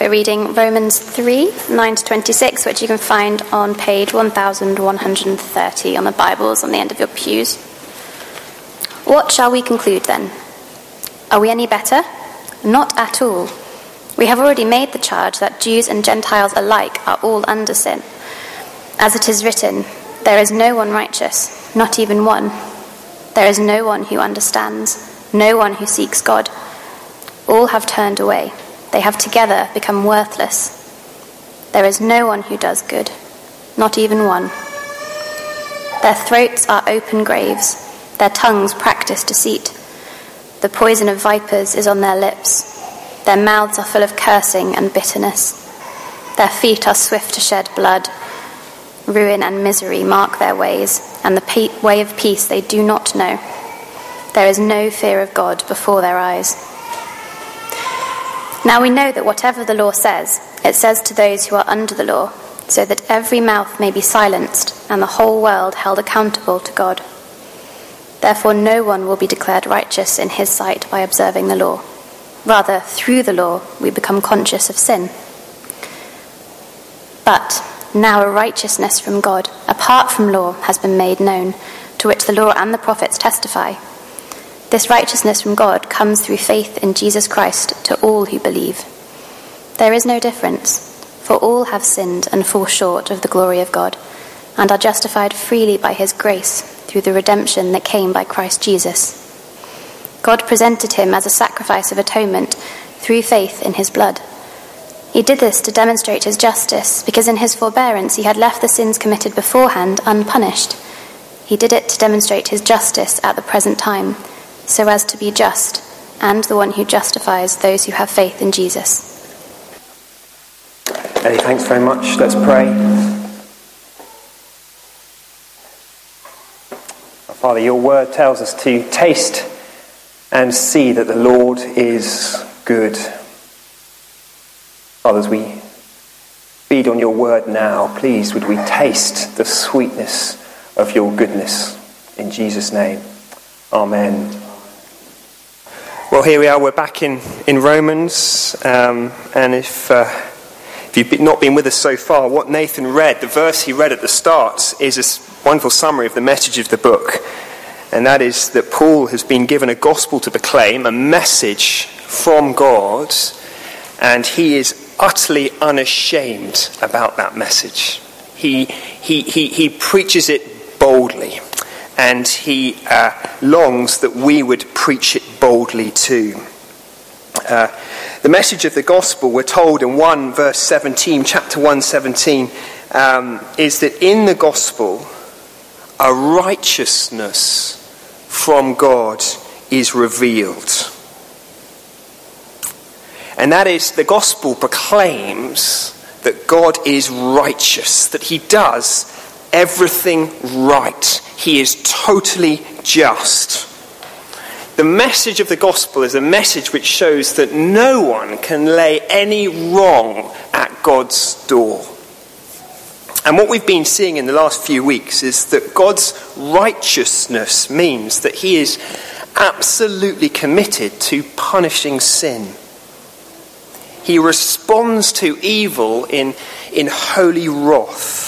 We're reading Romans 3, 9 to 26, which you can find on page 1130 on the Bibles on the end of your pews. What shall we conclude then? Are we any better? Not at all. We have already made the charge that Jews and Gentiles alike are all under sin. As it is written, there is no one righteous, not even one. There is no one who understands, no one who seeks God. All have turned away. They have together become worthless. There is no one who does good, not even one. Their throats are open graves. Their tongues practice deceit. The poison of vipers is on their lips. Their mouths are full of cursing and bitterness. Their feet are swift to shed blood. Ruin and misery mark their ways, and the way of peace they do not know. There is no fear of God before their eyes. Now we know that whatever the law says, it says to those who are under the law, so that every mouth may be silenced and the whole world held accountable to God. Therefore no one will be declared righteous in his sight by observing the law. Rather, through the law, we become conscious of sin. But now a righteousness from God, apart from law, has been made known, to which the law and the prophets testify. This righteousness from God comes through faith in Jesus Christ to all who believe. There is no difference, for all have sinned and fall short of the glory of God, and are justified freely by his grace through the redemption that came by Christ Jesus. God presented him as a sacrifice of atonement through faith in his blood. He did this to demonstrate his justice, because in his forbearance he had left the sins committed beforehand unpunished. He did it to demonstrate his justice at the present time, so as to be just, and the one who justifies those who have faith in Jesus. Eddie, thanks very much. Let's pray. Father, your word tells us to taste and see that the Lord is good. Father, as we feed on your word now, please would we taste the sweetness of your goodness. In Jesus' name, amen. Well, here we are, we're back in Romans, and if you've not been with us so far, what Nathan read, the verse he read at the start, is a wonderful summary of the message of the book, and that is that Paul has been given a gospel to proclaim, a message from God, and he is utterly unashamed about that message. He preaches it boldly. And he longs that we would preach it boldly too. The message of the gospel, we're told in 1 verse 17, chapter 1:17, is that in the gospel, a righteousness from God is revealed. And that is, the gospel proclaims that God is righteous, that he does everything right. He is totally just. The message of the gospel is a message which shows that no one can lay any wrong at God's door. And what we've been seeing in the last few weeks is that God's righteousness means that he is absolutely committed to punishing sin. He responds to evil in holy wrath.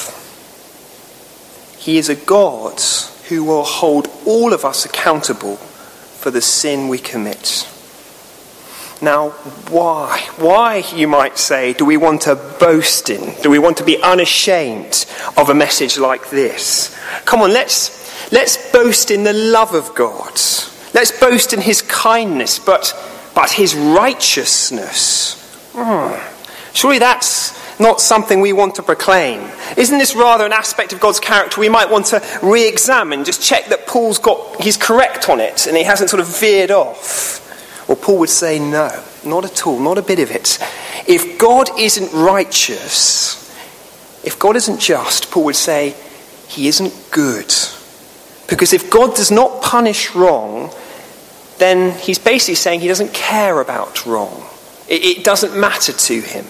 He is a God who will hold all of us accountable for the sin we commit. Now, why? Why, you might say, do we want to boast in? Do we want to be unashamed of a message like this? Come on, let's boast in the love of God. Let's boast in his kindness, but his righteousness. Surely that's not something we want to proclaim. Isn't this rather an aspect of God's character we might want to re-examine, just check that he's correct on it and he hasn't sort of veered off? Well, Paul would say no, not at all, not a bit of it. If God isn't righteous, if God isn't just, Paul would say he isn't good. Because if God does not punish wrong, then he's basically saying he doesn't care about wrong. It doesn't matter to him.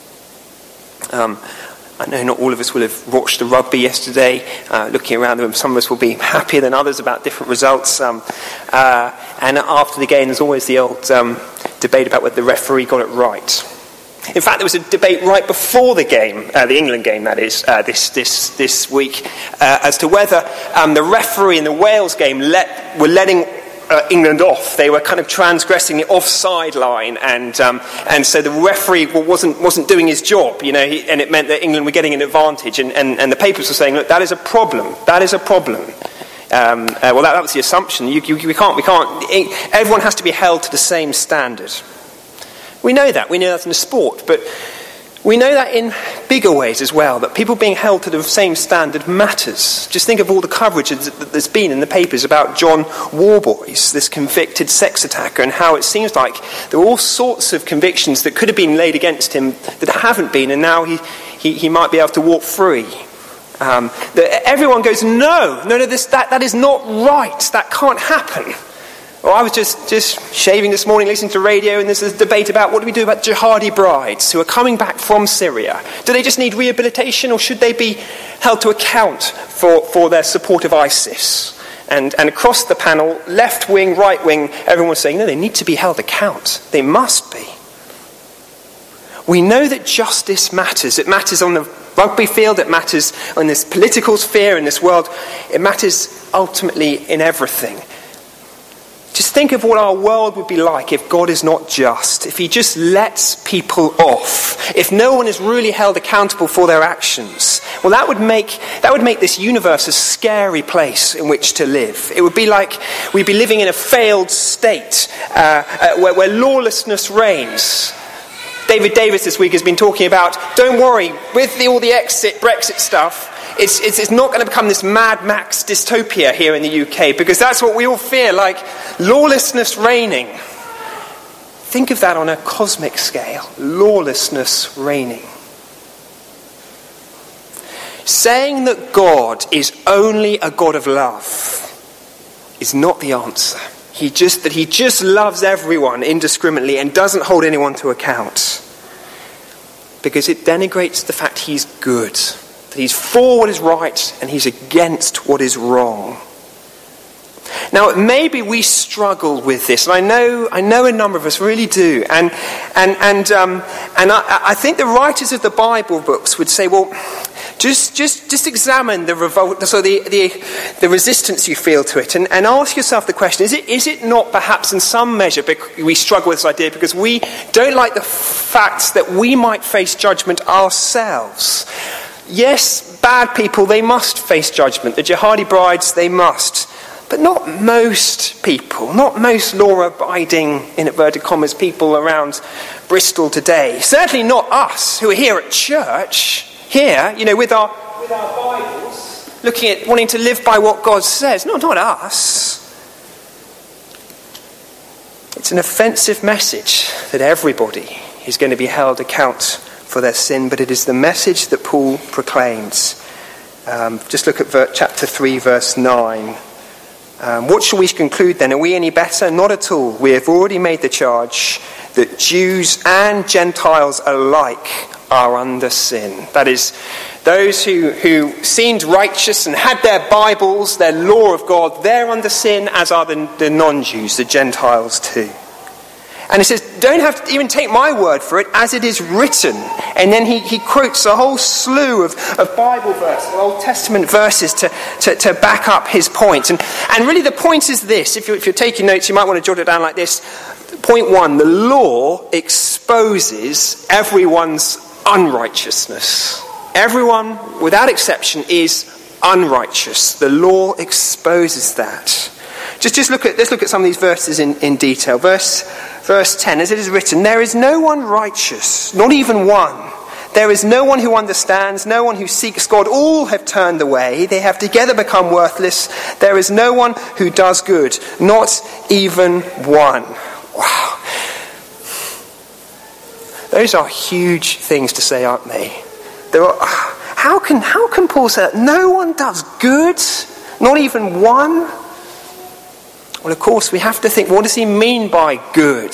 I know not all of us will have watched the rugby yesterday. Looking around the room, some of us will be happier than others about different results. And after the game, there's always the old debate about whether the referee got it right. In fact, there was a debate right before the game, the England game that is, this week, as to whether the referee in the Wales game were letting England off. They were kind of transgressing the offside line, and so the referee wasn't doing his job, and it meant that England were getting an advantage. And the papers were saying, look, that is a problem. That is a problem. Well, that was the assumption. We can't. Everyone has to be held to the same standard. We know that. We know that in the sport, but we know that in bigger ways as well, that people being held to the same standard matters. Just think of all the coverage that there's been in the papers about John Warboys, this convicted sex attacker, and how it seems like there are all sorts of convictions that could have been laid against him that haven't been, and now he might be able to walk free. Everyone goes, no, that is not right. That can't happen. Well, I was just shaving this morning, listening to radio, and there's a debate about what do we do about jihadi brides who are coming back from Syria. Do they just need rehabilitation, or should they be held to account for their support of ISIS? And across the panel, left wing, right wing, everyone was saying, no, they need to be held account. They must be. We know that justice matters. It matters on the rugby field, it matters in this political sphere, in this world. It matters ultimately in everything. Just think of what our world would be like if God is not just, if he just lets people off, if no one is really held accountable for their actions. Well, that would make this universe a scary place in which to live. It would be like we'd be living in a failed state where lawlessness reigns. David Davis this week has been talking about, don't worry, with all the Brexit stuff, it's not going to become this Mad Max dystopia here in the UK, because that's what we all fear, like lawlessness reigning. Think of that on a cosmic scale, lawlessness reigning. Saying that God is only a God of love is not the answer. He just loves everyone indiscriminately and doesn't hold anyone to account. Because it denigrates the fact he's good. That he's for what is right and he's against what is wrong. Now, maybe we struggle with this, and I know a number of us really do. And I think the writers of the Bible books would say, well, just examine the revolt, so the resistance you feel to it, and ask yourself the question: is it not perhaps in some measure we struggle with this idea because we don't like the fact that we might face judgment ourselves? Yes, bad people, they must face judgment. The jihadi brides, they must. But not most people, not most law-abiding, in inverted commas, people around Bristol today. Certainly not us, who are here at church, here, with our Bibles, wanting to live by what God says. No, not us. It's an offensive message that everybody is going to be held account for their sin, but it is the message that Paul proclaims. Just look at chapter 3, verse 9. What shall we conclude then? Are we any better? Not at all. We have already made the charge that Jews and Gentiles alike are under sin. That is, those who seemed righteous and had their Bibles, their law of God, they're under sin, as are the non-Jews, the Gentiles too. And he says, don't have to even take my word for it, as it is written. And then he quotes a whole slew of Bible verses, Old Testament verses to back up his point. And really the point is this. If you're taking notes, you might want to jot it down like this. Point 1, the law exposes everyone's unrighteousness. Everyone, without exception, is unrighteous. The law exposes that. Let's look at some of these verses in detail. Verse 10, as it is written, there is no one righteous, not even one. There is no one who understands, no one who seeks God. All have turned away. They have together become worthless. There is no one who does good, not even one. Wow. Those are huge things to say, aren't they? How can Paul say that? No one does good, not even one? Well, of course, we have to think, what does he mean by good?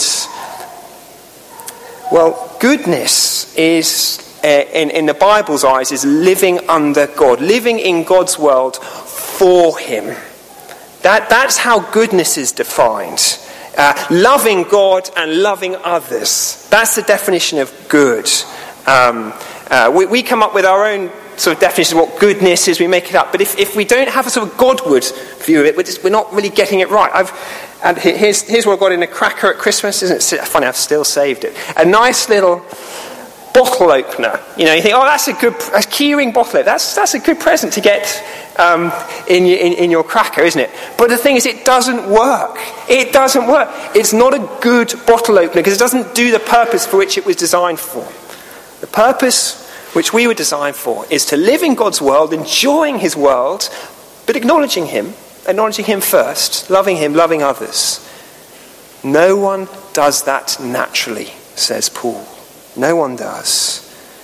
Well, goodness is, in the Bible's eyes, is living under God, living in God's world for him. That's how goodness is defined. loving God and loving others. That's the definition of good. We come up with our own sort of definition of what goodness is. We make it up. But if we don't have a sort of Godward view of it, we're not really getting it right. And here's what I got in a cracker at Christmas. Isn't it funny? I've still saved it. A nice little bottle opener. You think, oh, that's a keyring bottle opener. That's a good present to get in your cracker, isn't it? But the thing is, it doesn't work. It doesn't work. It's not a good bottle opener because it doesn't do the purpose for which it was designed for. The purpose which we were designed for is to live in God's world, enjoying his world, but acknowledging him first, loving him, loving others. No one does that naturally, says Paul. No one does.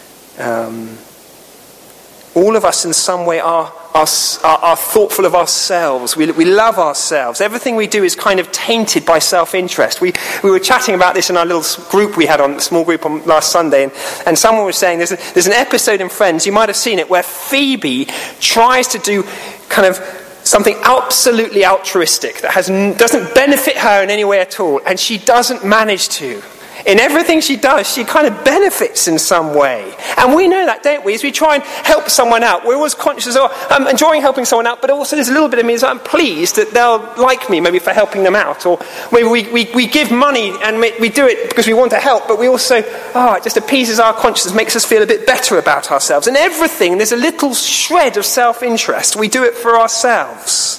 All of us in some way are thoughtful of ourselves. We love ourselves. Everything we do is kind of tainted by self-interest. We were chatting about this in our little group we had on small group on last Sunday, and someone was saying there's an episode in Friends, you might have seen it, where Phoebe tries to do kind of something absolutely altruistic that doesn't benefit her in any way at all, and she doesn't manage to. In everything she does, she kind of benefits in some way. And we know that, don't we? As we try and help someone out, we're always conscious of, I'm enjoying helping someone out, but also there's a little bit of me that I'm pleased that they'll like me, maybe for helping them out. Or maybe we give money and we do it because we want to help, but we also, it just appeases our conscience, makes us feel a bit better about ourselves. And everything, there's a little shred of self-interest. We do it for ourselves.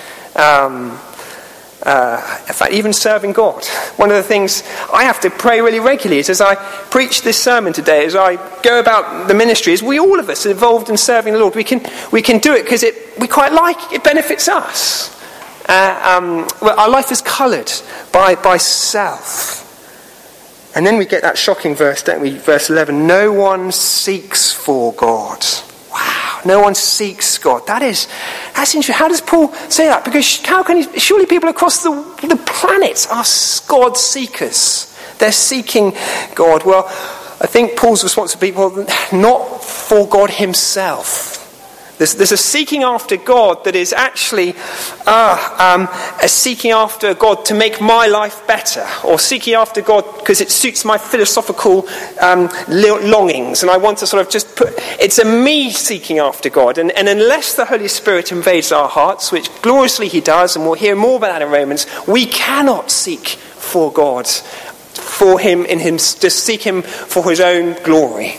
In fact, even serving God. One of the things I have to pray really regularly is, as I preach this sermon today, as I go about the ministry, is we all of us are involved in serving the Lord. We can do it because we quite like it. It benefits us. Our life is coloured by self. And then we get that shocking verse, don't we? Verse 11. No one seeks for God. Wow. No one seeks God. That's interesting. How does Paul say that? Because surely people across the planet are God seekers. They're seeking God. Well, I think Paul's response to people, not for God himself. There's a seeking after God that is actually a seeking after God to make my life better, or seeking after God because it suits my philosophical longings, and I want to sort of just it's a me seeking after God, and unless the Holy Spirit invades our hearts, which gloriously he does, and we'll hear more about that in Romans, we cannot seek for God, for him in him, just seek him for his own glory.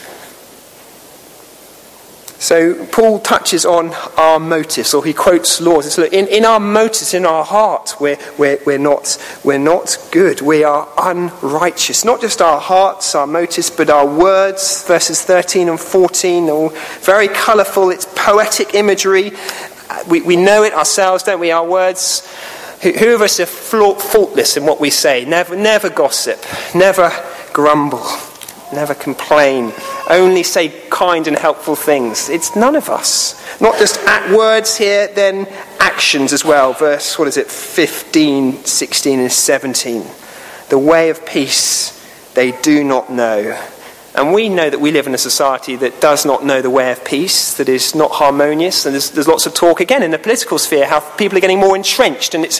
So Paul touches on our motives, or he quotes laws. In our motives, in our heart, we're not good. We are unrighteous. Not just our hearts, our motives, but our words. Verses 13 and 14, all very colourful. It's poetic imagery. We know it ourselves, don't we? Our words. Who of us are faultless in what we say? Never gossip. Never grumble. Never complain. Only say kind and helpful things. It's none of us. Not just words here, then actions as well. Verse, 15, 16 and 17. The way of peace they do not know. And we know that we live in a society that does not know the way of peace, that is not harmonious, and there's lots of talk again in the political sphere how people are getting more entrenched, and it's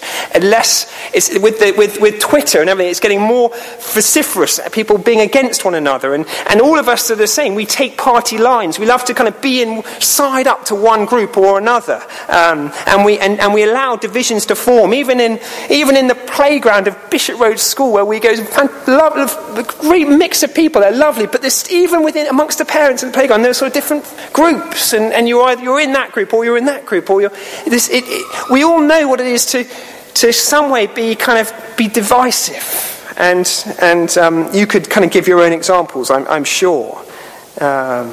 with Twitter and everything, it's getting more vociferous, people being against one another, and all of us are the same. We take party lines. We love to kind of be side up to one group or another, and we allow divisions to form, even in the playground of Bishop Road School, where we go, a great mix of people. They're lovely, but there's even amongst the parents in the playground, there's sort of different groups, and you're in that group, or you're in that group, or we all know what it is to some way be divisive, and you could kind of give your own examples, I'm sure. I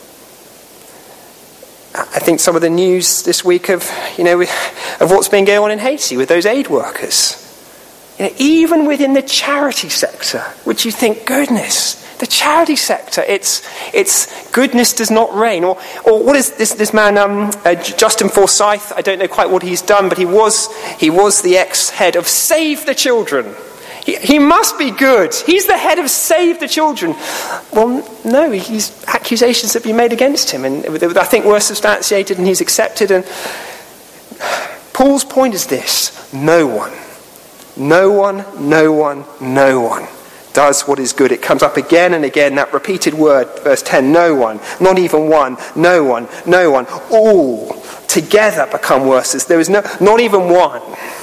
think some of the news this week of what's been going on in Haiti with those aid workers. Even within the charity sector, which you think, goodness, the charity sector, it's goodness does not reign. Or what is this man, Justin Forsyth? I don't know quite what he's done, but he was the ex-head of Save the Children. He must be good. He's the head of Save the Children. Well, no, accusations have been made against him, and I think were substantiated, and he's accepted. And Paul's point is this: no one No one, no one, no one does what is good. It comes up again and again, that repeated word, verse 10, no one, not even one, no one, no one. All together become worse. There is not even one.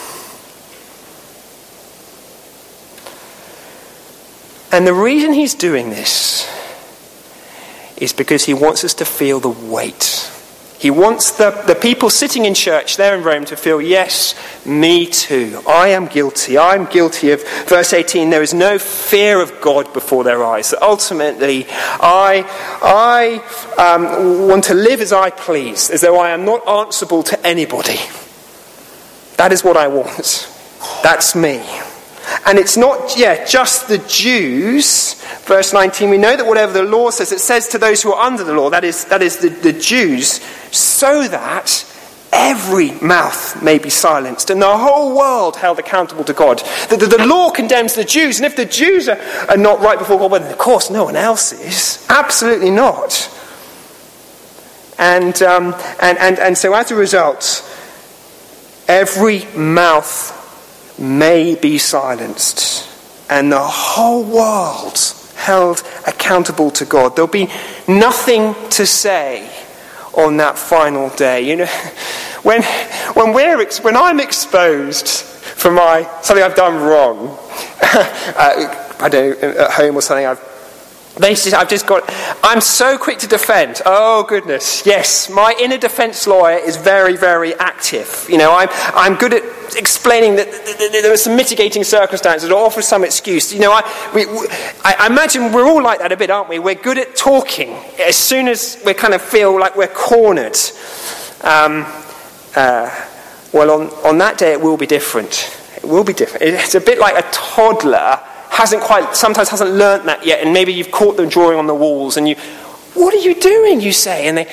And the reason he's doing this is because he wants us to feel the weight. He wants the people sitting in church there in Rome to feel, yes, me too. I am guilty. I'm guilty of, verse 18, there is no fear of God before their eyes. That ultimately, I want to live as I please, as though I am not answerable to anybody. That is what I want. That's me. And it's not just the Jews. Verse 19, we know that whatever the law says, it says to those who are under the law, that is the Jews, so that every mouth may be silenced and the whole world held accountable to God. The law condemns the Jews, and if the Jews are not right before God, well, then of course no one else is. Absolutely not. And so as a result, every mouth may be silenced and the whole world held accountable to God. There'll be nothing to say on that final day. You know, when I'm exposed for something I've done wrong, I don't know, at home or something, I'm so quick to defend. Oh goodness, yes, my inner defence lawyer is very, very active. You know, I'm good at explaining that there are some mitigating circumstances or offer some excuse. You know, I imagine we're all like that a bit, aren't we? We're good at talking as soon as we kind of feel like we're cornered. Well, on that day it will be different. It will be different. It's a bit like a toddler sometimes hasn't learnt that yet, and maybe you've caught them drawing on the walls, and what are you doing, you say? And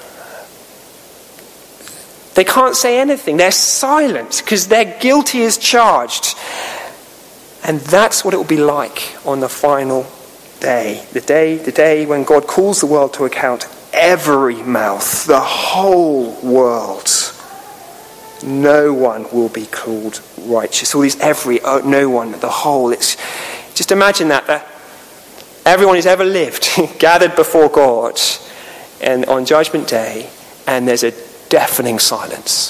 they can't say anything. They're silent because they're guilty as charged. And that's what it will be like on the final day. The day when God calls the world to account. Every mouth, the whole world. No one will be called righteous. All these no one, the whole. Just imagine that everyone who's ever lived gathered before God and on Judgment Day, and there's a deafening silence.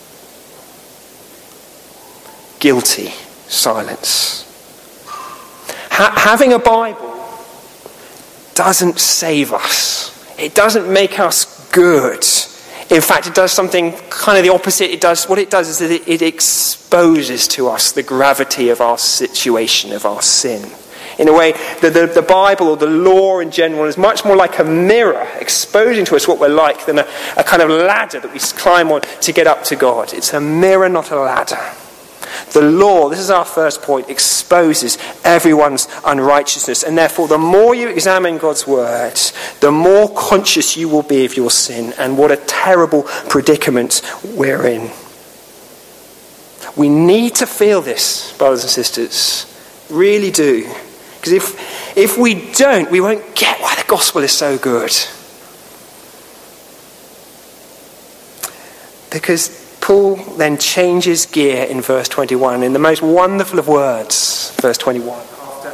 Guilty silence. Having a Bible doesn't save us. It doesn't make us good. In fact, it does something kind of the opposite. What it does is that it exposes to us the gravity of our situation, of our sin. In a way, the Bible or the law in general is much more like a mirror, exposing to us what we're like, than a kind of ladder that we climb on to get up to God. It's a mirror, not a ladder. The law, this is our first point, exposes everyone's unrighteousness. And therefore, the more you examine God's word, the more conscious you will be of your sin and what a terrible predicament we're in. We need to feel this, brothers and sisters. Really do. Because if we don't, we won't get why the gospel is so good. Because Paul then changes gear in verse 21 in the most wonderful of words, verse 21. After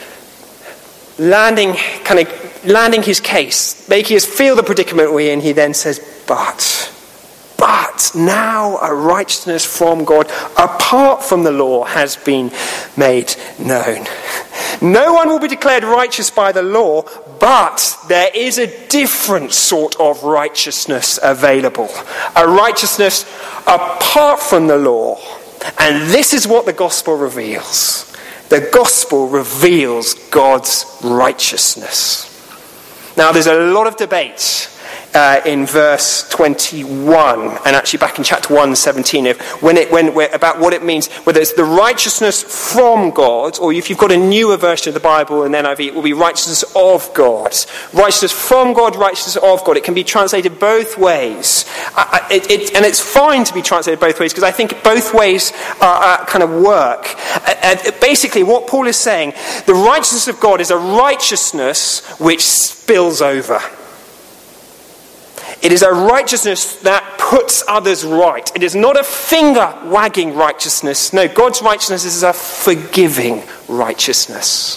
landing his case, making us feel the predicament we're in, he then says, but now a righteousness from God apart from the law has been made known. No one will be declared righteous by the law, but there is a different sort of righteousness available. A righteousness apart from the law. And this is what the gospel reveals. The gospel reveals God's righteousness. Now, there's a lot of debate in verse 21, and actually back in chapter 1:17, about what it means, whether it's the righteousness from God, or if you've got a newer version of the Bible in NIV, it will be righteousness of God. Righteousness from God, righteousness of God. It can be translated both ways. And it's fine to be translated both ways, because I think both ways kind of work. Basically, what Paul is saying, the righteousness of God is a righteousness which spills over. It is a righteousness that puts others right. It is not a finger-wagging righteousness. No, God's righteousness is a forgiving righteousness.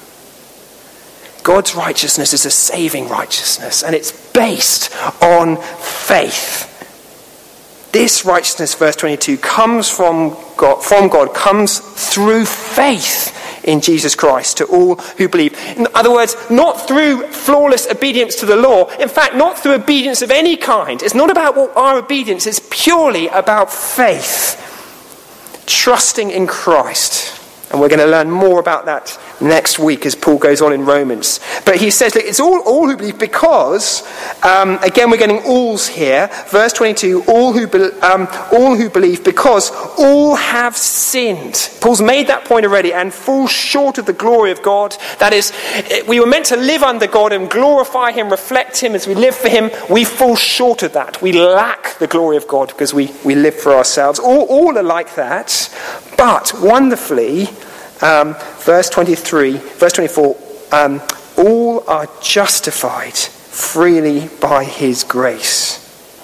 God's righteousness is a saving righteousness, and it's based on faith. This righteousness, verse 22, comes from God, comes through faith in Jesus Christ to all who believe. In other words, not through flawless obedience to the law. In fact, not through obedience of any kind. It's not about our obedience. It's purely about faith. Trusting in Christ. And we're going to learn more about that next week as Paul goes on in Romans. But he says, look, it's all who believe because, again we're getting alls here, verse 22, all who believe because all have sinned. Paul's made that point already, and fall short of the glory of God. That is, we were meant to live under God and glorify him, reflect him as we live for him. We fall short of that. We lack the glory of God because we live for ourselves. All are like that, but wonderfully, verse 24, all are justified freely by his grace.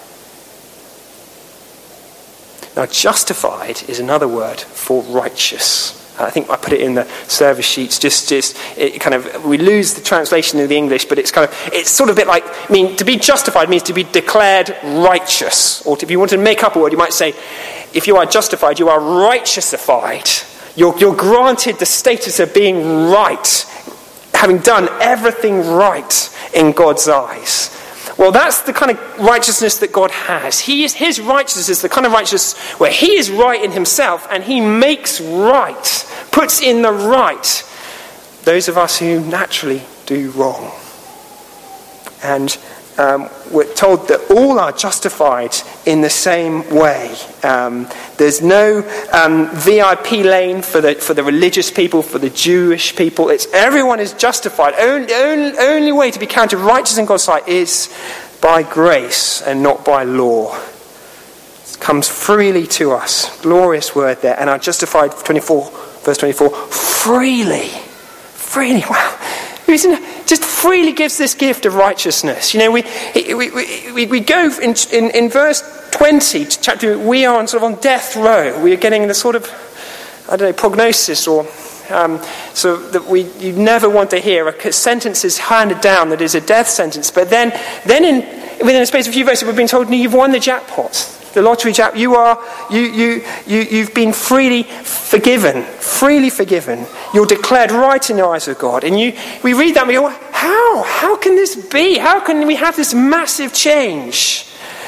Now, justified is another word for righteous. I think I put it in the service sheets. We lose the translation in the English, but it's sort of a bit like, to be justified means to be declared righteous. Or if you want to make up a word, you might say, if you are justified, you are righteousified. You're granted the status of being right, having done everything right in God's eyes. Well, that's the kind of righteousness that God has. His righteousness is the kind of righteousness where he is right in himself and he makes right, puts in the right those of us who naturally do wrong. And we're told that all are justified in the same way. There's no VIP lane for the religious people, for the Jewish people. Everyone is justified. Only way to be counted righteous in God's sight is by grace and not by law. It comes freely to us. Glorious word there. And are justified, verse 24, freely. Freely, wow. Just freely gives this gift of righteousness. We go in verse 20 to chapter. We are on death row. We are getting the sort of, prognosis or so that you never want to hear. A sentence is handed down that is a death sentence. But then within a space of a few verses, we've been told you've won the jackpot. The lottery jackpot. You've been freely forgiven. You're declared right in the eyes of God. And we read that and we go, how can this be? How can we have this massive change?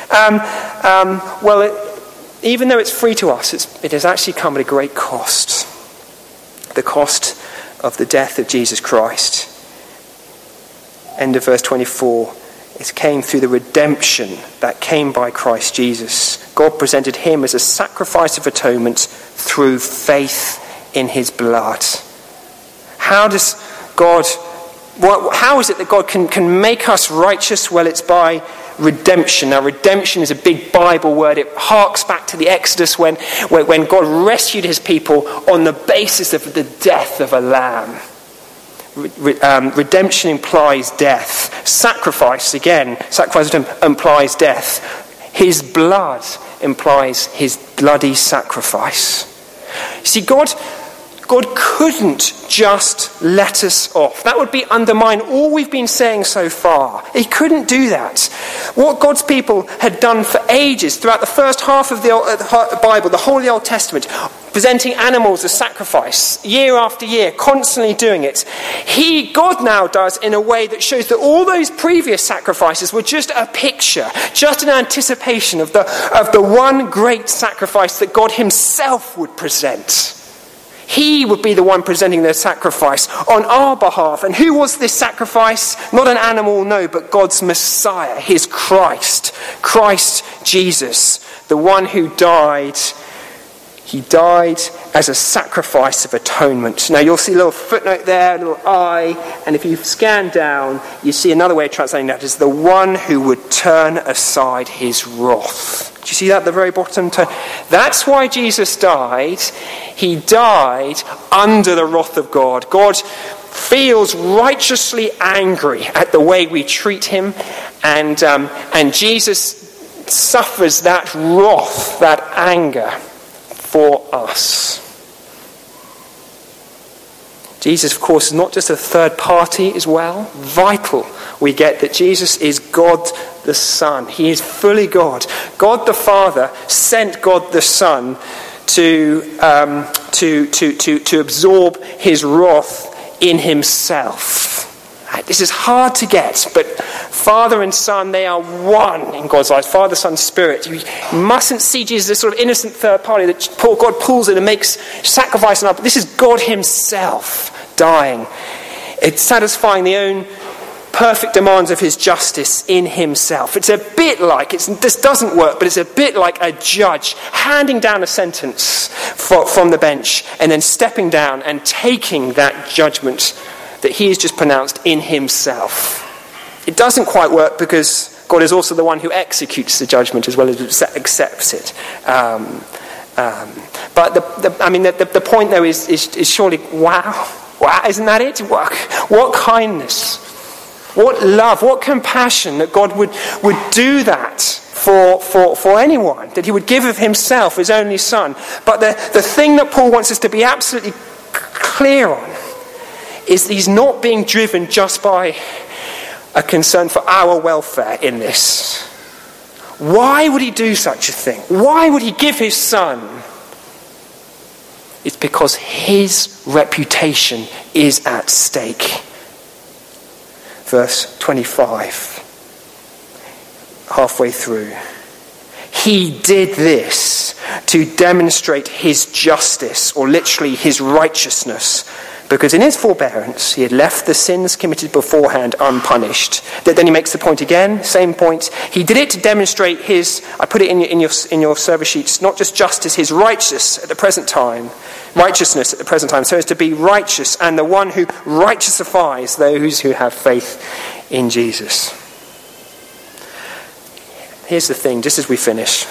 Even though it's free to us, it has actually come at a great cost. The cost of the death of Jesus Christ. End of verse 24. It came through the redemption that came by Christ Jesus. God presented him as a sacrifice of atonement through faith in his blood. How is it that God can make us righteous? Well, it's by redemption. Now, redemption is a big Bible word. It harks back to the Exodus when God rescued his people on the basis of the death of a lamb. Redemption implies death. Sacrifice implies death. His blood implies his bloody sacrifice. You see, God couldn't just let us off. That would be undermine all we've been saying so far. He couldn't do that. What God's people had done for ages, throughout the first half of the Bible, the whole of the Old Testament, presenting animals as sacrifice, year after year, constantly doing it. God now does in a way that shows that all those previous sacrifices were just a picture, just an anticipation of the one great sacrifice that God himself would present. He would be the one presenting the sacrifice on our behalf. And who was this sacrifice? Not an animal, no, but God's Messiah, his Christ Jesus, the one who died. He died as a sacrifice of atonement. Now you'll see a little footnote there, a little I, and if you scan down, you see another way of translating that is the one who would turn aside his wrath. Do you see that at the very bottom? That's why Jesus died. He died under the wrath of God. God feels righteously angry at the way we treat him, and Jesus suffers that wrath, that anger for us. Jesus, of course, is not just a third party as well. Vital, we get that Jesus is God the Son. He is fully God. God the Father sent God the Son to absorb his wrath in himself. This is hard to get, but Father and Son, they are one in God's eyes. Father, Son, Spirit. You mustn't see Jesus as a sort of innocent third party that God pulls in and makes sacrifice. But this is God himself dying. It's satisfying the own perfect demands of his justice in himself. It's a bit like, this doesn't work, but it's a bit like a judge handing down a sentence from the bench and then stepping down and taking that judgment that he has just pronounced in himself. It doesn't quite work because God is also the one who executes the judgment as well as accepts it. But the point though is surely, wow, isn't that it? What kindness, what love, what compassion that God would do that for anyone, that he would give of himself, his only Son. But the thing that Paul wants us to be absolutely clear on is that he's not being driven just by a concern for our welfare in this. Why would he do such a thing? Why would he give his Son? It's because his reputation is at stake. Verse 25, halfway through. He did this to demonstrate his justice, or literally his righteousness, because in his forbearance he had left the sins committed beforehand unpunished. Then he makes the point again, same point. He did it to demonstrate his, I put it in your service sheets, not just justice, his righteousness at the present time, so as to be righteous and the one who righteousifies those who have faith in Jesus. Here's the thing, just as we finish.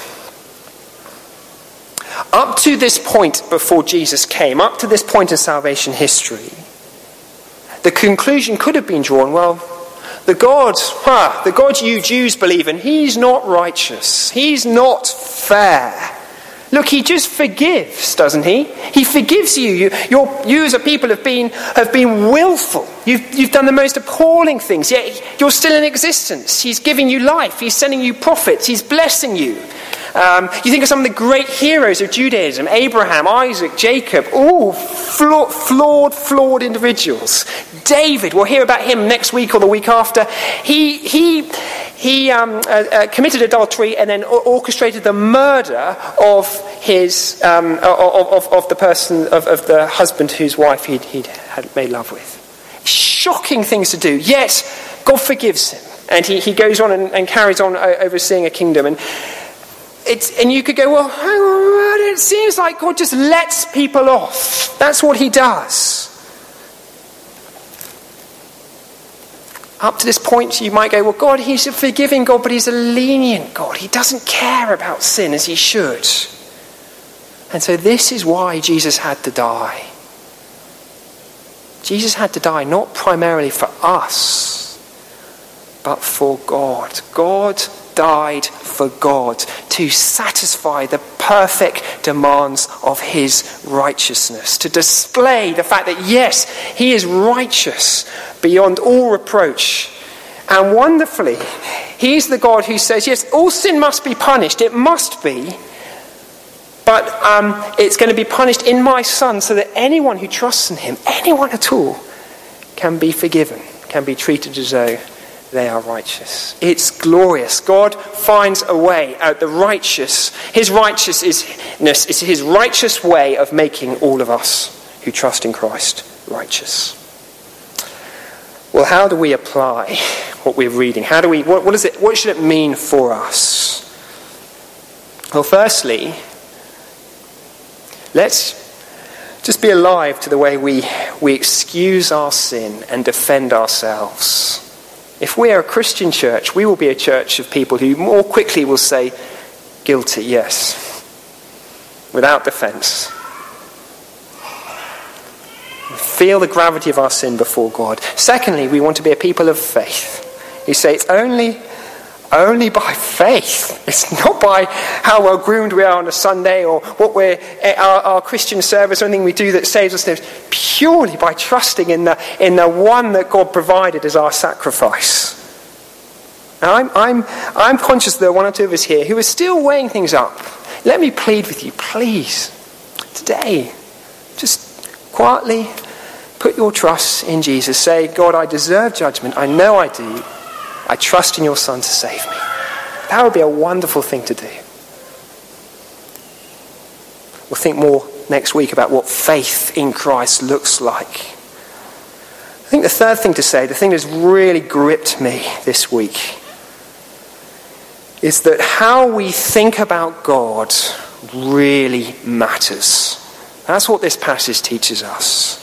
Up to this point before Jesus came, up to this point in salvation history, the conclusion could have been drawn, well, the God you Jews believe in, he's not righteous. He's not fair. Look, he just forgives, doesn't he? He forgives you. You as a people have been willful. You've done the most appalling things, yet you're still in existence. He's giving you life. He's sending you prophets. He's blessing you. You think of some of the great heroes of Judaism, Abraham, Isaac, Jacob, all flawed individuals. David, we'll hear about him next week or the week after. He committed adultery and then orchestrated the murder of his of the husband whose wife he'd had made love with. Shocking things to do, yet God forgives him, and he goes on and carries on overseeing a kingdom. And you could go, well, hang on, it seems like God just lets people off. That's what he does. Up to this point, you might go, well, God, he's a forgiving God, but he's a lenient God. He doesn't care about sin as he should. And so this is why Jesus had to die. Jesus had to die not primarily for us, but for God. God died for God to satisfy the perfect demands of his righteousness, to display the fact that yes, he is righteous beyond all reproach. And wonderfully, he's the God who says, yes, all sin must be punished, it must be, but it's going to be punished in my Son so that anyone who trusts in him, anyone at all, can be forgiven, can be treated as though they are righteous. It's glorious. God finds a way out. His righteousness is his righteous way of making all of us who trust in Christ righteous. Well, how do we apply what we're reading? What should it mean for us? Well, firstly, let's just be alive to the way we excuse our sin and defend ourselves. If we are a Christian church, we will be a church of people who more quickly will say, guilty, yes, without defense. feel the gravity of our sin before God. Secondly, we want to be a people of faith. You say it's only by faith. It's not by how well groomed we are on a Sunday or what our Christian service or anything we do that saves us. It's purely by trusting in the one that God provided as our sacrifice. Now, I'm conscious there are one or two of us here who are still weighing things up. Let me plead with you, please, today, just quietly put your trust in Jesus. Say, God, I deserve judgment. I know I do. I trust in your Son to save me. That would be a wonderful thing to do. We'll think more next week about what faith in Christ looks like. I think the third thing to say, the thing that's really gripped me this week, is that how we think about God really matters. That's what this passage teaches us.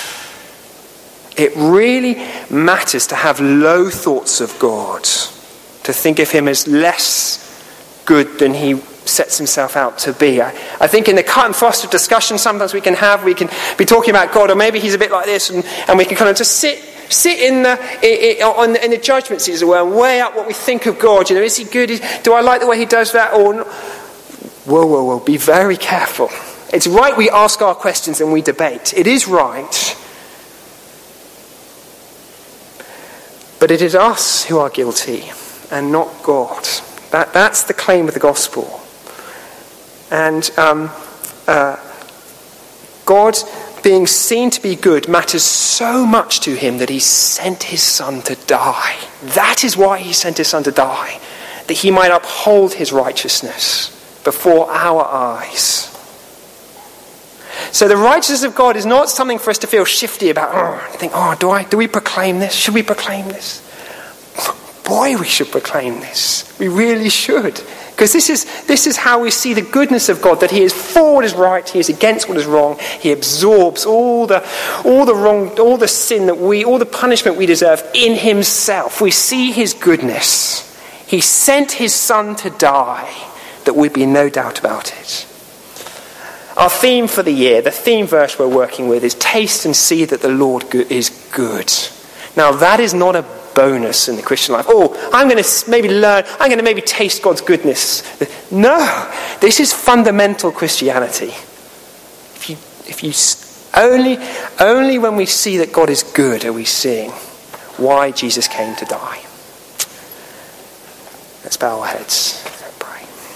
It really matters to have low thoughts of God, to think of him as less good than he sets himself out to be. I think in the cut and thrust of discussion sometimes we can be talking about God, or maybe he's a bit like this, and we can kind of just sit in the judgment seat as well, and weigh up what we think of God. Is he good? Do I like the way he does that? Or not? Whoa, be very careful. It's right we ask our questions and we debate. It is right. But it is us who are guilty and not God. That's the claim of the gospel. And God being seen to be good matters so much to him that he sent his Son to die. That is why he sent his Son to die, that he might uphold his righteousness before our eyes. So the righteousness of God is not something for us to feel shifty about. Think, do we proclaim this? Should we proclaim this? Boy, we should proclaim this. We really should. Because this is how we see the goodness of God, that he is for what is right, he is against what is wrong. He absorbs all the wrong, all the sin all the punishment we deserve in himself. We see his goodness. He sent his Son to die, that we'd be no doubt about it. Our theme for the year, the theme verse we're working with, is taste and see that the Lord is good. Now that is not a bonus in the Christian life. I'm going to maybe taste God's goodness. No, this is fundamental Christianity. If you only when we see that God is good are we seeing why Jesus came to die. Let's bow our heads and pray.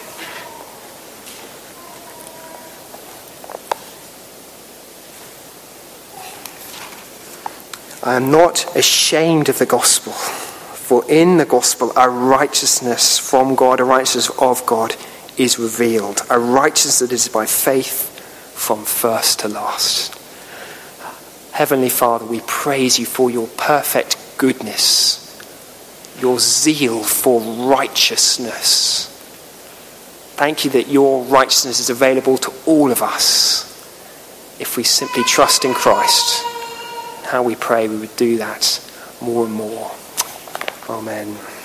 I am not ashamed of the gospel, for in the gospel a righteousness from God, a righteousness of God is revealed, a righteousness that is by faith from first to last. Heavenly Father, we praise you for your perfect goodness, your zeal for righteousness. Thank you that your righteousness is available to all of us if we simply trust in Christ. How we pray we would do that more and more. Amen.